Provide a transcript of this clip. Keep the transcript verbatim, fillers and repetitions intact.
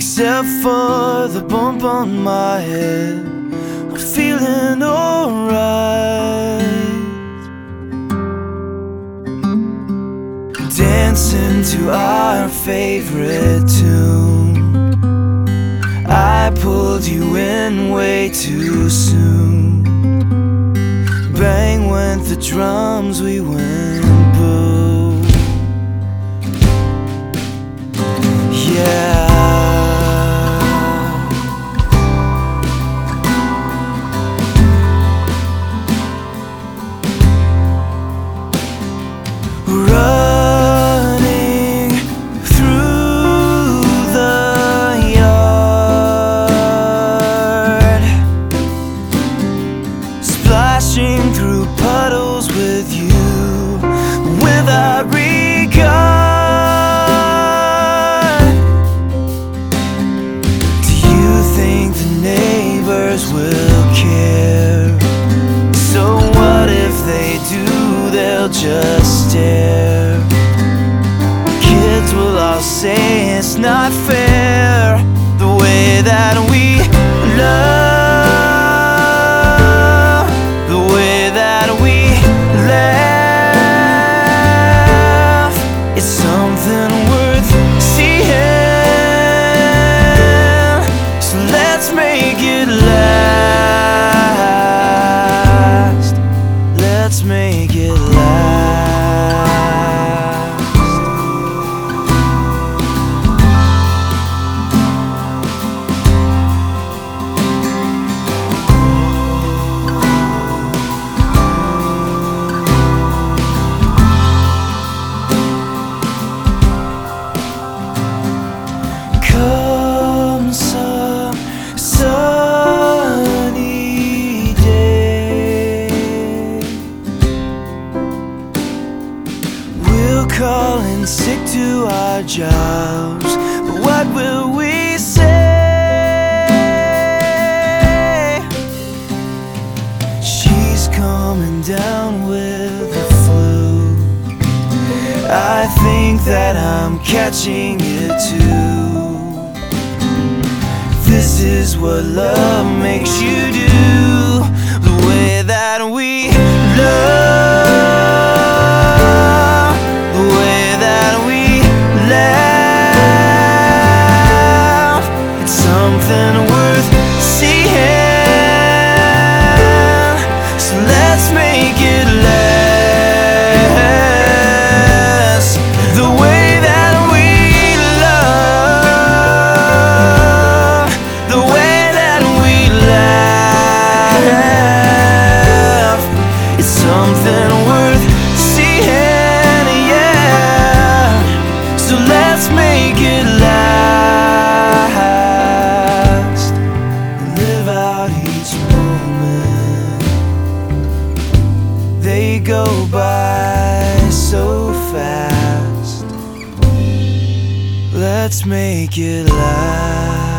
except for the bump on my head, I'm feeling alright. Dancing to our favorite tune, I pulled you in way too soon. Bang went the drums, we went boom. Yeah. Running through the yard, splashing through puddles with you, without regard. Do you think the neighbors will care? So what if they do? They'll just stare. Kids will all say it's not fair, the way that we love, the way that we laugh. It's something worth seeing, so let's make it last. Let's make it last. Come some sunny day, we'll call in sick to our jobs, but what will we say? She's coming down with the flu. I think that I'm catching it too. This is what love makes you do, the way that we love, the way that we laugh. It's something worth seeing, so let's make it last. The way that we love, the way that we laugh. It's something worth seeing, yeah. So let's make it last, and live out each moment. They go by so fast. Let's make it last.